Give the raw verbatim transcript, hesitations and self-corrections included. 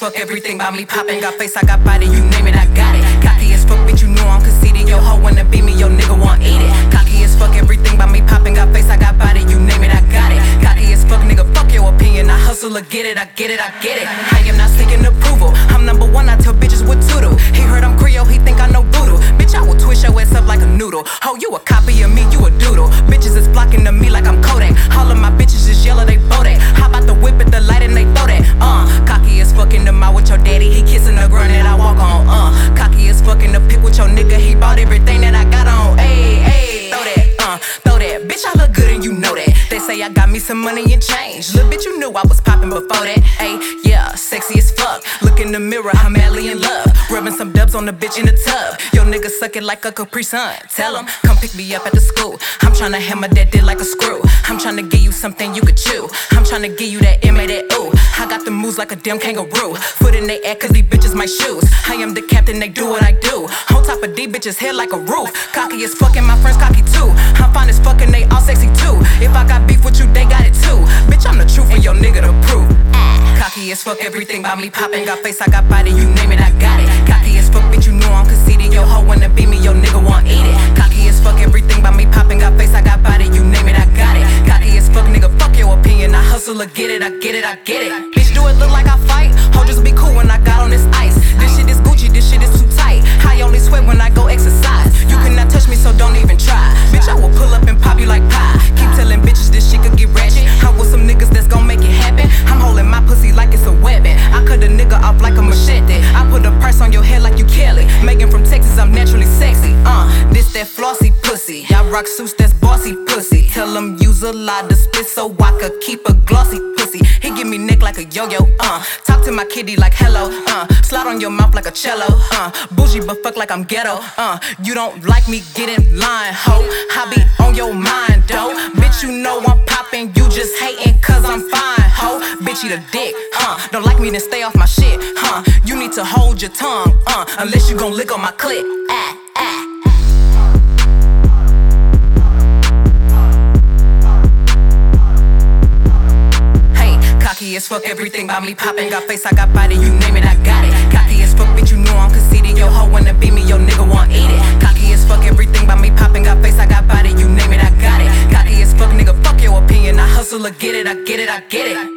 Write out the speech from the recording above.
fuck, everything about me poppin'. Got face, I got body, you name it, I got it. Cocky as fuck, bitch, you know I'm conceited. Yo hoe wanna be me, yo nigga want eat it. Cocky as fuck, everything about me poppin'. Got face, I got body, you name it, I got it. Cocky as fuck, nigga, fuck your opinion. I hustle or get it, I get it, I get it. I am not seeking approval, I'm number one, I tell bitches what to do. He heard I'm Creole, he think I know voodoo. Bitch, I will twist your ass up like a noodle. Ho, you a copy of me, you a doodle. Bitches is blocking to me like I'm Kodak. All of my bitches is yellow, they Bodak. Hop out the whip at the light and they throw that. Uh, cocky as fuck in the mouth with your daddy, he kissing the ground that I walk on. Uh, cocky as fuck in the pic with your nigga, he bought everything that I got on. Ayy, ayy, throw that, uh, throw that. Bitch, I look good and you know that. They say I got me some money and change. Little bitch, you knew I was poppin' before that. Ayy, yeah, sexy as fuck. Look in the mirror, I'm madly in love. Rubbing some dubs on the bitch in the tub. Yo nigga suck it like a Capri Sun. Tell him, come pick me up at the school. I'm tryna hammer that dick like a screw. I'm tryna give you something you could chew. I'm tryna give you that M A, that ooh. I got the moves like a damn kangaroo. Foot in they ass cause these bitches my shoes. I am the captain, they do what I do. On top of these bitches head like a roof. Cocky as fuck and my friends cocky too. I'm fine as fuck and they all sexy too. If I got beef with you, they got it too. Bitch, I'm the truth and your nigga the proof. Cocky as fuck, everything about me poppin'. Got face, I got body, you name it, I got it. Cocky as fuck, bitch, you know I'm conceited. Yo hoe wanna be me, yo nigga want eat it. Cocky as fuck, everything about me poppin'. Got face, I got body, you name it, I got it. Cocky as fuck, nigga, fuck your opinion. I hustle or get it, I get it, I get it. Bitch, do it look like I fight? Ho, just be cool when I got on this ice. This shit is Gucci, this shit is too tight. I only sweat when I go exercise. You cannot touch me, so don't even try. Bitch, I will pull up and pop you like pie. Keep telling bitches this shit could get ratchet. I want some niggas that's gon' make it happen. I'm holding my pussy like it's a weapon. I cut a nigga off like a machete. I put a price on your head like you Kelly. Megan from Texas, I'm naturally sexy. Uh, this that flossy pussy. I rock suits, that's bossy pussy. Tell them use a lot of spit so I could keep a glossy pussy. He give me neck like a yo-yo. Uh, talk to my kitty like hello. Uh, slide on your mouth like a cello. Uh, bougie but fuck like I'm ghetto. Uh, you don't like me, get in line, ho. I be on your mind, though. Bitch, you know I'm poppin', you just hatin' cause I'm fine, ho. Bitch, eat a dick, huh? Don't like me, then stay off my shit, huh? You need to hold your tongue, uh, unless you gon' lick on my clit. Ah, ah. Cocky as fuck, everything about me poppin'. Got face, I got body, you name it, I got it. Cocky as fuck, bitch, you know I'm conceited. Yo hoe wanna be me, yo nigga want eat it. Cocky as fuck, everything about me poppin'. Got face, I got body, you name it, I got it. Cocky as fuck, nigga, fuck your opinion. I hustle or get it, I get it, I get it.